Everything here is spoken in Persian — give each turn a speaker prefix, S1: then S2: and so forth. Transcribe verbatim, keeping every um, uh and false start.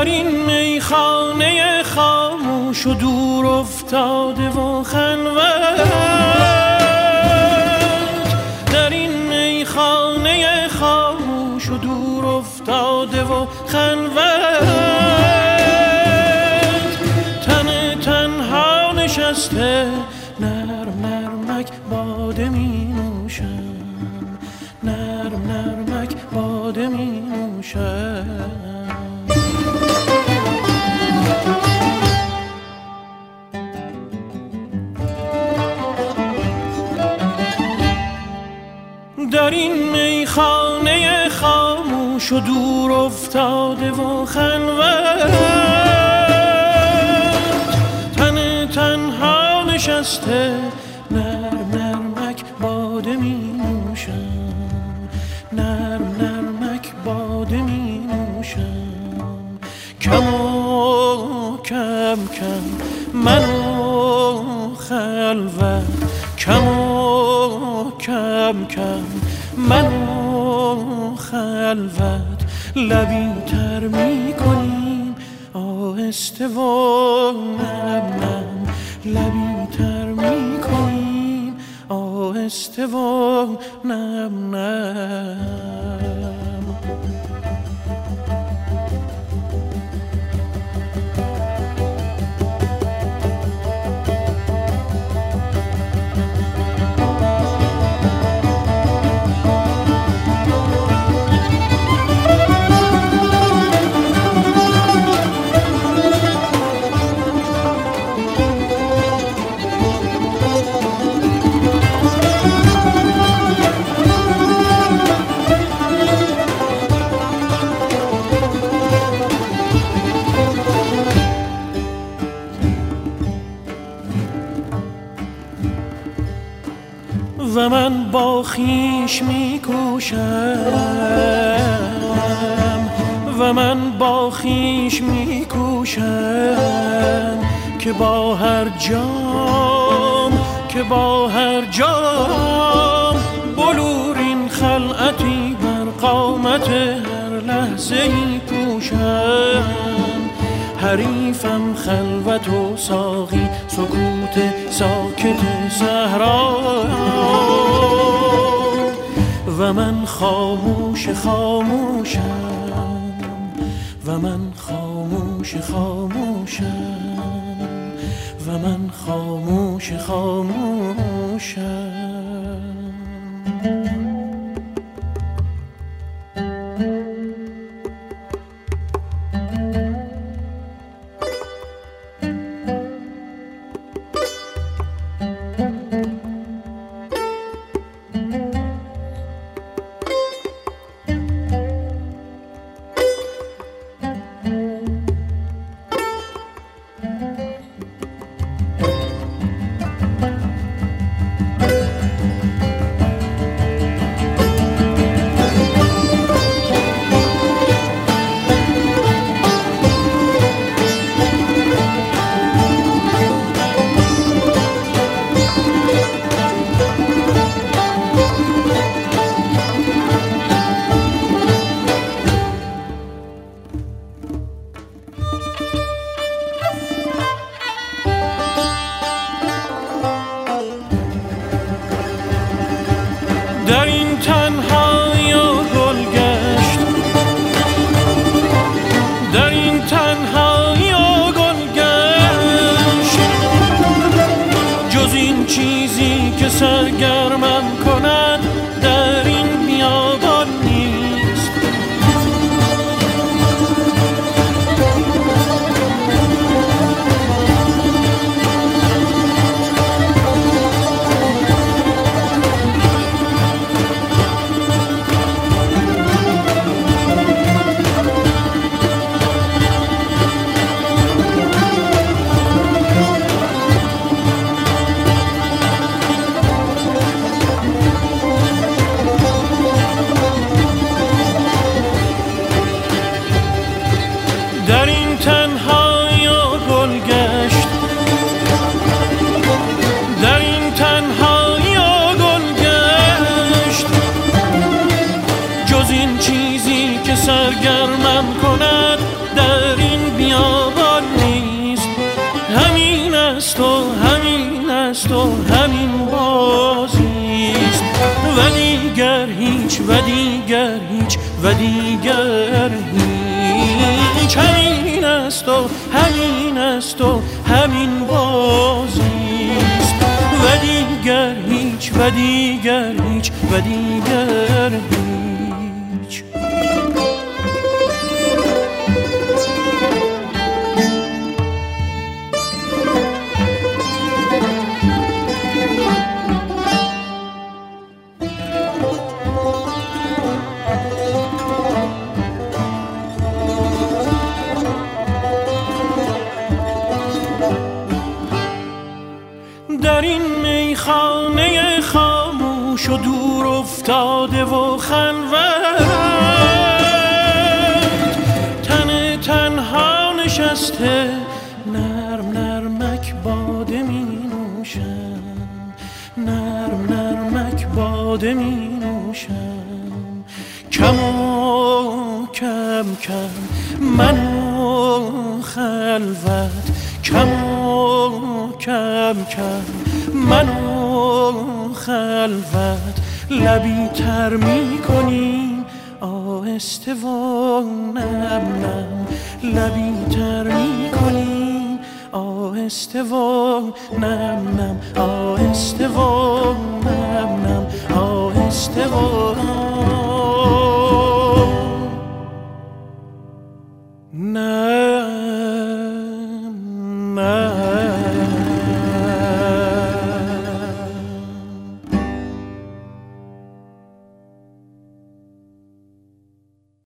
S1: در این میخانه خاموش و دور افتاده و خلوت، در این میخانه خاموش و دور افتاده و خلوت، تن تنها نشسته نرم نرمک باده می نوشم، نرم نرمک باده می نوشم. در این میخانه خاموش و دور افتاده و خلوت، تن تنها نشسته نرم نرمک باده می نوشم، نرم نرمک باده می نوشم. کم و کم کم منو خلوت، کم و کم کم منو خلوت، لبی تر می کنیم آهسته و نم نم، لبی تر می کنیم آهسته و نم نم. و من با خویش می کوشم، و من با خویش می کوشم که با هر جام، که با هر جام بلورین خلعتی بر قامت هر لحظه ای پوشم. حریفم خلوت و ساقی، سکوت ساکت صحرا، و من خاموش خاموشم، و من خاموش خاموشم، و من خاموش خاموشم. در این تنهایی و گلگشت، در این تنهایی و گلگشت، جز این چیزی که سرگرمم کند در این بیابان نیست. و دیگر هیچ و دیگر هیچ و دیگر هیچ. همین است و همین است و همین بازیست و دیگر هیچ و دیگر هیچ و دیگر هیچ. در این میخانه خاموش و دور افتاده و خلوت، تن تنها نشسته نرم نرمک باده می نوشم، نرم نرمک باده می نوشم. کم و کم کم من و خلوت، کم و کم کم من و خلوت. لبی تر می کنیم آهسته و نم نم، لبی تر می کنیم آهسته و نم نم، آهسته و نم نم، آهسته و نم نم.